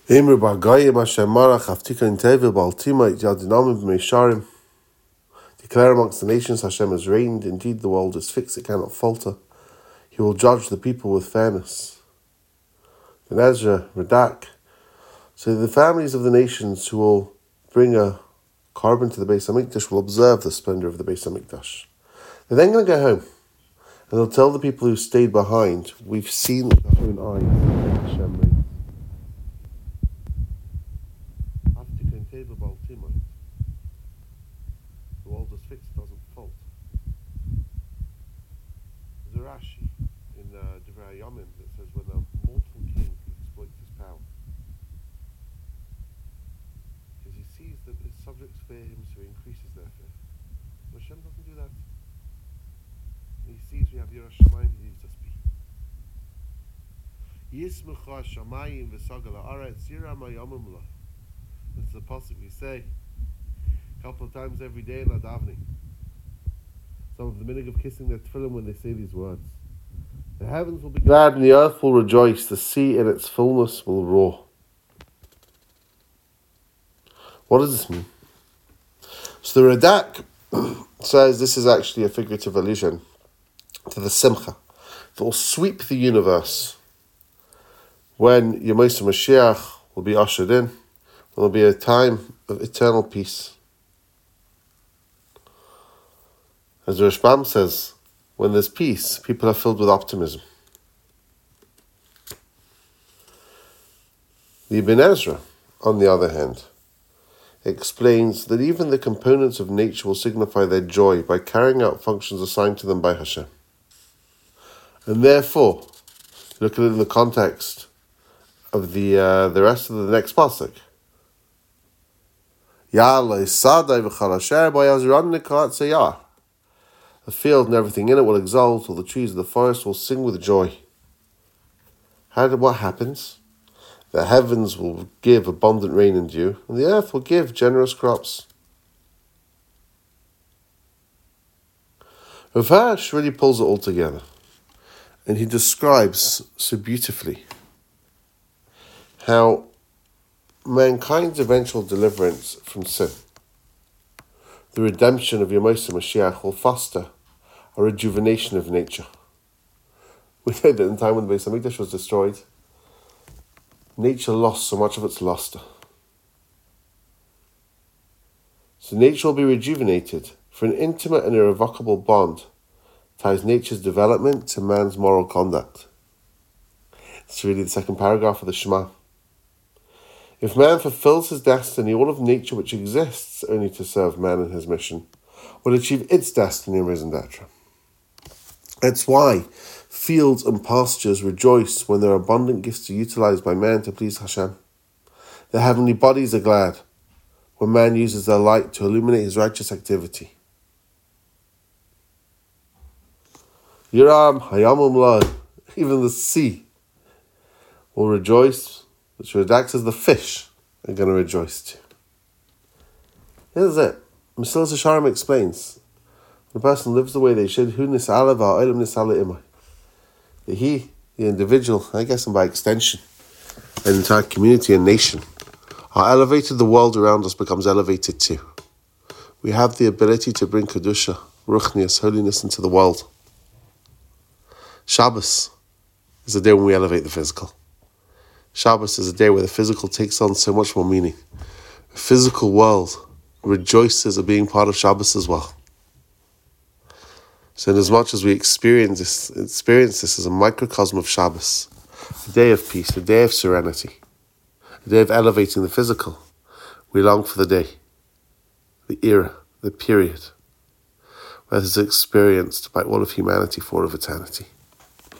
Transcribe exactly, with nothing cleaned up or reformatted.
Emir Bargayim Hashem Marach Haftika Inteva Baltima Yadinamim Meisharim. Declare amongst the nations Hashem has reigned. Indeed, the world is fixed; it cannot falter. He will judge the people with fairness. Then Ezra Radak. So the families of the nations who will bring a carbon to the Beis Hamikdash will observe the splendor of the Beis Hamikdash. They're then going to go home, and they'll tell the people who stayed behind, "We've seen with our own eyes Hashem reigns." The world is fixed, doesn't fault. There's a Rashi in uh, Divrei Hayamim that says when a mortal king exploits his power, because he sees that his subjects fear him, so he increases their fear. But Hashem doesn't do that. He sees we have Yiras Shamayim, he leaves us be. Yismecha Shamayim v'sagal ha'aretz yira ma'yamim la. That's the pasuk we say a couple of times every day in our davening. Some of the minhag of kissing their tefillin when they say these words. The heavens will be glad and the earth will rejoice. The sea in its fullness will roar. What does this mean? So the Radak says this is actually a figurative allusion to the Simcha that will sweep the universe when Yemoseh Mashiach will be ushered in. There will be a time of eternal peace. As the Rashbam says, when there's peace, people are filled with optimism. The Ibn Ezra, on the other hand, explains that even the components of nature will signify their joy by carrying out functions assigned to them by Hashem. And therefore, look at it in the context of the uh, the rest of the next pasuk. The field and everything in it will exult, all the trees of the forest will sing with joy. How did what happens? The heavens will give abundant rain and dew, and the earth will give generous crops. Rav Hirsch really pulls it all together, and he describes so beautifully how mankind's eventual deliverance from sin, the redemption of Yemoseh Mashiach, will foster a rejuvenation of nature. We know that in the time when the Beis Hamikdash was destroyed, nature lost so much of its luster. So nature will be rejuvenated, for an intimate and irrevocable bond ties nature's development to man's moral conduct. It's really the second paragraph of the Shema. If man fulfills his destiny, all of nature which exists only to serve man and his mission will achieve its destiny in raison d'etre. That's why fields and pastures rejoice when their abundant gifts are utilized by man to please Hashem. Their heavenly bodies are glad when man uses their light to illuminate his righteous activity. Yiram Hayamim La, even the sea will rejoice, which Radak says the fish are going to rejoice too. Here's it. Mesilas Yesharim explains, when a person lives the way they should, Hu nis'ala v'ha'olam nis'ala imay. That he, the individual, I guess and by extension, an entire community and nation, are elevated, the world around us becomes elevated too. We have the ability to bring Kedusha, Ruchnius, holiness into the world. Shabbos is the day when we elevate the physical. Shabbos is a day where the physical takes on so much more meaning. The physical world rejoices at being part of Shabbos as well. So in as much as we experience this, experience this as a microcosm of Shabbos, a day of peace, a day of serenity, a day of elevating the physical, we long for the day, the era, the period, where this is experienced by all of humanity for all of eternity.